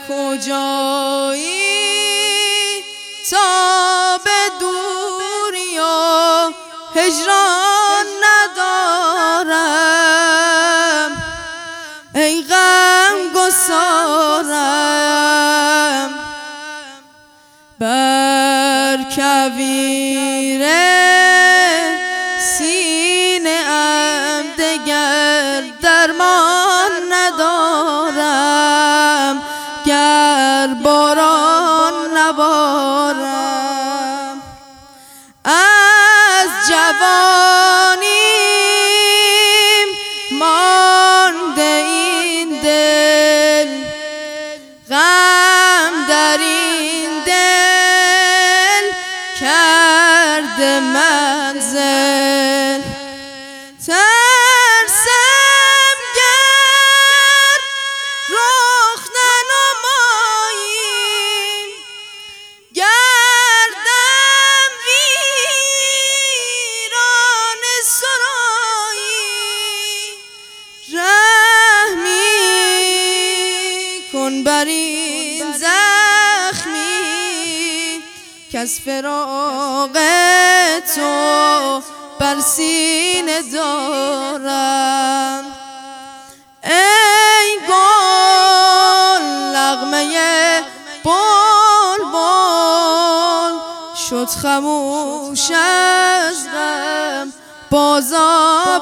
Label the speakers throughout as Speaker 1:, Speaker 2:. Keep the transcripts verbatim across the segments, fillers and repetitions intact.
Speaker 1: کجایی تا به دوری و هجران ندارم، ای غم گسارم بر کویر سینه ام، دگر درمان ندارم گر باران نبارم. از جوانیم مانده این دل، غم در این دل کرده منزل. ترسم گر رخ ننمایی، گردم ویران سرایی. رحمی کن بر این زخمی کز فراق تو بر سینه دارم. ای گل نغمه بلبل شد خموش از غم بازا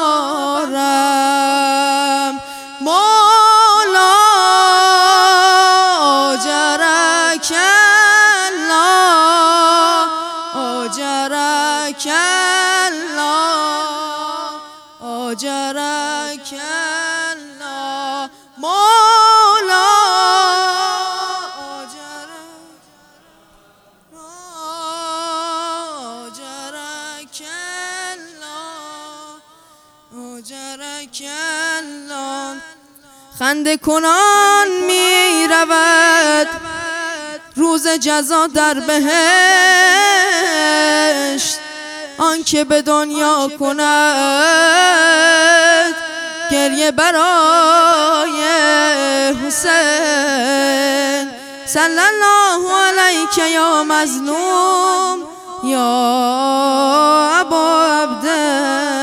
Speaker 1: بهارم. مولا آجرک الله، آجرک الله، آجرک الله. مولا آجرک الله، آجرک الله. خنده کنان می رود روز جزا در بهشت، آنکه به دنیا کند گریه برای حسین. صلی الله علیک یا مظلوم یا ابا عبده.